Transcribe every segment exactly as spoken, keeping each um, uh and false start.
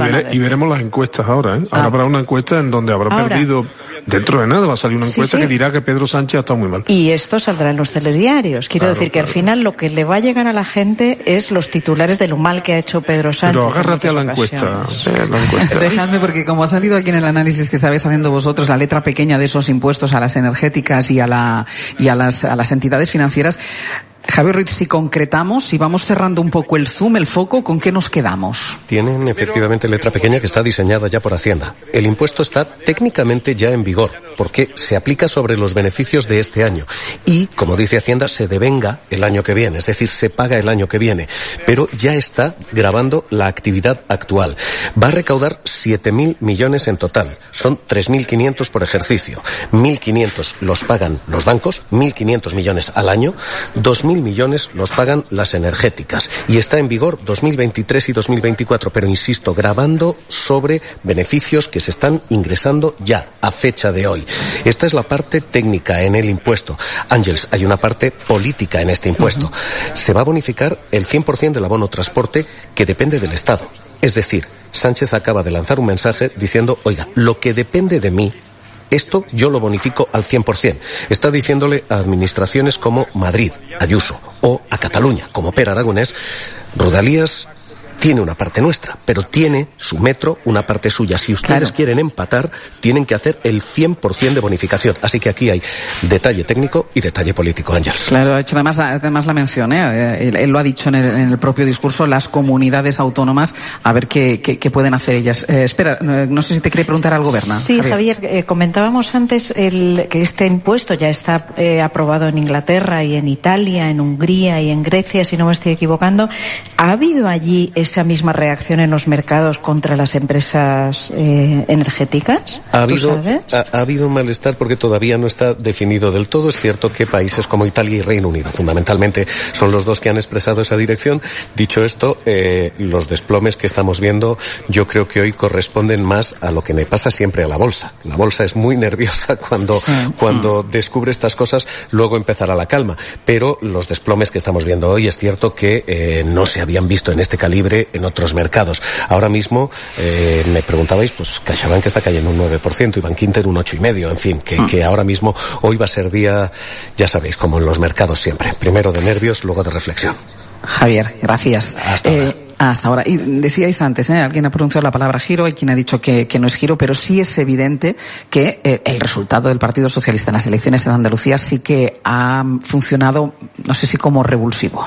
vere, y veremos las encuestas ahora, ¿eh? Ahora ah. habrá una encuesta en donde habrá ahora. perdido, dentro de nada va a salir una encuesta sí, sí. que dirá que Pedro Sánchez ha estado muy mal. Y esto saldrá en los telediarios. Quiero claro, decir que claro. al final lo que le va a llegar a la gente es los titulares de lo mal que ha hecho Pedro Sánchez. Pero agárrate a la encuesta, eh, la encuesta. Dejadme, porque como ha salido aquí en el análisis que estabais haciendo vosotros, la letra pequeña de esos impuestos a las energéticas y a la y a las a las entidades financieras, Javier Ruiz, si concretamos, si vamos cerrando un poco el zoom, el foco, ¿con qué nos quedamos? Tienen efectivamente letra pequeña que está diseñada ya por Hacienda. El impuesto está técnicamente ya en vigor, porque se aplica sobre los beneficios de este año. Y, como dice Hacienda, se devenga el año que viene, es decir, se paga el año que viene. Pero ya está gravando la actividad actual. Va a recaudar siete mil millones en total. Son tres mil quinientos por ejercicio. mil quinientos los pagan los bancos, mil quinientos millones al año, dos mil millones los pagan las energéticas y está en vigor dos mil veintitrés y dos mil veinticuatro, pero insisto, gravando sobre beneficios que se están ingresando ya a fecha de hoy. Esta es la parte técnica en el impuesto. Ángeles, hay una parte política en este impuesto. Uh-huh. Se va a bonificar el cien por ciento del abono transporte que depende del Estado. Es decir, Sánchez acaba de lanzar un mensaje diciendo, oiga, lo que depende de mí, esto yo lo bonifico al cien por ciento. Está diciéndole a administraciones como Madrid, Ayuso, o a Cataluña, como Per Aragonés, Rodalías tiene una parte nuestra, pero tiene su metro una parte suya. Si ustedes claro. quieren empatar, tienen que hacer el cien por ciento de bonificación. Así que aquí hay detalle técnico y detalle político, Ángeles. Claro, ha hecho además, además la mención, ¿eh? Él, él lo ha dicho en el, en el propio discurso, las comunidades autónomas, a ver qué, qué, qué pueden hacer ellas. Eh, espera, no sé si te quiere preguntar algo, Berna. Sí, Javier, Javier eh, comentábamos antes el, que este impuesto ya está eh, aprobado en Inglaterra y en Italia, en Hungría y en Grecia, si no me estoy equivocando. ¿Ha habido allí esa misma reacción en los mercados contra las empresas eh, energéticas? Ha habido, ha, ha habido un malestar porque todavía no está definido del todo. Es cierto que países como Italia y Reino Unido, fundamentalmente, son los dos que han expresado esa dirección. Dicho esto, eh, los desplomes que estamos viendo, yo creo que hoy corresponden más a lo que me pasa siempre a la bolsa. La bolsa es muy nerviosa cuando, sí. cuando mm. descubre estas cosas, luego empezará la calma. Pero los desplomes que estamos viendo hoy, es cierto que eh, no se habían visto en este calibre en otros mercados. Ahora mismo, eh, me preguntabais, pues CaixaBank está cayendo un nueve por ciento y Bankinter un ocho coma cinco por ciento, en fin, que, mm. que ahora mismo, hoy va a ser día, ya sabéis, como en los mercados siempre, primero de nervios, luego de reflexión. Javier, gracias. Hasta ahora. Eh, Hasta ahora. Y decíais antes, ¿eh? Alguien ha pronunciado la palabra giro, hay quien ha dicho que, que no es giro, pero sí es evidente que eh, el resultado del Partido Socialista en las elecciones en Andalucía sí que ha funcionado, no sé si como revulsivo.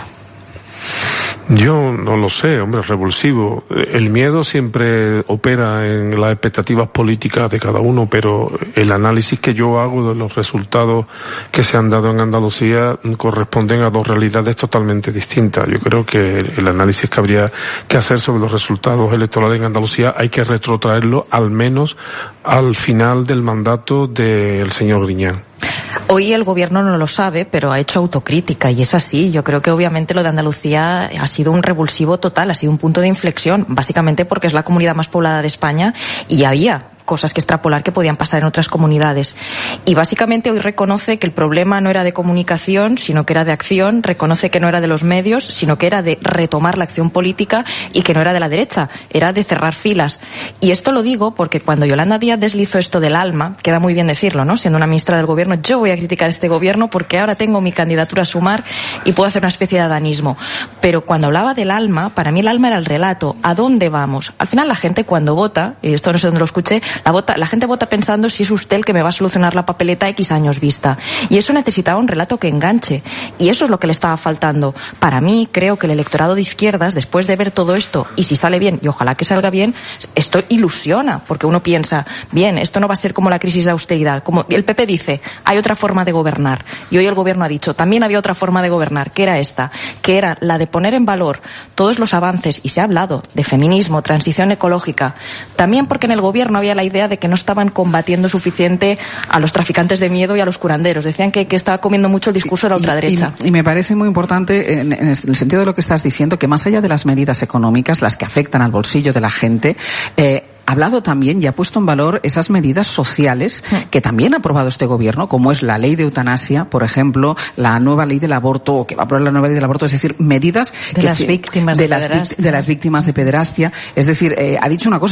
Yo no lo sé, hombre, revulsivo. El miedo siempre opera en las expectativas políticas de cada uno, pero el análisis que yo hago de los resultados que se han dado en Andalucía corresponden a dos realidades totalmente distintas. Yo creo que el análisis que habría que hacer sobre los resultados electorales en Andalucía hay que retrotraerlo al menos al final del mandato del señor Griñán. Hoy el gobierno no lo sabe, pero ha hecho autocrítica y es así. Yo creo que obviamente lo de Andalucía ha sido un revulsivo total, ha sido un punto de inflexión, básicamente porque es la comunidad más poblada de España y había cosas que extrapolar que podían pasar en otras comunidades. Y básicamente hoy reconoce que el problema no era de comunicación, sino que era de acción, reconoce que no era de los medios, sino que era de retomar la acción política y que no era de la derecha, era de cerrar filas. Y esto lo digo porque cuando Yolanda Díaz deslizó esto del alma, queda muy bien decirlo, ¿no? Siendo una ministra del gobierno, yo voy a criticar a este gobierno porque ahora tengo mi candidatura a Sumar y puedo hacer una especie de adanismo. Pero cuando hablaba del alma, para mí el alma era el relato. ¿A dónde vamos? Al final la gente cuando vota, y esto no sé dónde lo escuché, La, vota, la gente vota pensando si es usted el que me va a solucionar la papeleta X años vista. Y eso necesitaba un relato que enganche. Y eso es lo que le estaba faltando. Para mí, creo que el electorado de izquierdas, después de ver todo esto, y si sale bien, y ojalá que salga bien, esto ilusiona. Porque uno piensa, bien, esto no va a ser como la crisis de austeridad. Como el P P dice, hay otra forma de gobernar. Y hoy el gobierno ha dicho, también había otra forma de gobernar, que era esta, que era la de poner en valor todos los avances, y se ha hablado de feminismo, transición ecológica. También porque en el gobierno había la idea de que no estaban combatiendo suficiente a los traficantes de miedo y a los curanderos. Decían que, que estaba comiendo mucho el discurso de la ultraderecha. Y, y, y me parece muy importante, en, en el sentido de lo que estás diciendo, que más allá de las medidas económicas, las que afectan al bolsillo de la gente, eh, ha hablado también y ha puesto en valor esas medidas sociales que también ha aprobado este gobierno, como es la ley de eutanasia, por ejemplo, la nueva ley del aborto, o que va a aprobar la nueva ley del aborto, es decir, medidas de que las se, víctimas de, de, las, pederastia. de las víctimas de pederastia. Es decir, eh, ha dicho una cosa